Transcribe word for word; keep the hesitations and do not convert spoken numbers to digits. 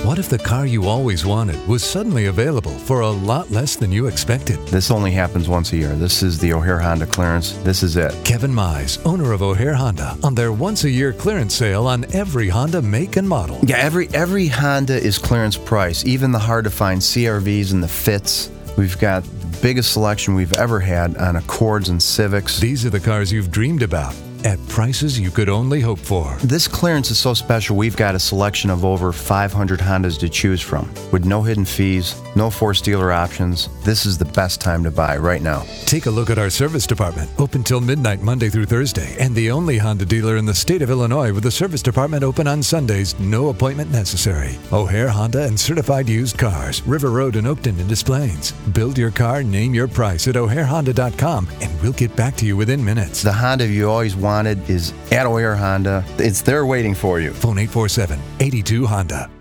What if the car you always wanted was suddenly available for a lot less than you expected? This only happens once a year. This is the O'Hare Honda clearance. This is it. Kevin Mize, owner of O'Hare Honda, on their once-a-year clearance sale on every Honda make and model. Yeah, every every Honda is clearance price, even the hard-to-find C R Vs and the Fits. We've got the biggest selection we've ever had on Accords and Civics. These are the cars you've dreamed about, at prices you could only hope for. This clearance is so special, we've got a selection of over five hundred Hondas to choose from. With no hidden fees, no forced dealer options, this is the best time to buy right now. Take a look at our service department, open till midnight Monday through Thursday, and the only Honda dealer in the state of Illinois with a service department open on Sundays, no appointment necessary. O'Hare Honda and certified used cars, River Road in Oakton and Des Plaines. Build your car, name your price at o'hare honda dot com, and we'll get back to you within minutes. The Honda you always wanted is at O'Hare Honda. It's there waiting for you. Phone eight four seven, eight two Honda.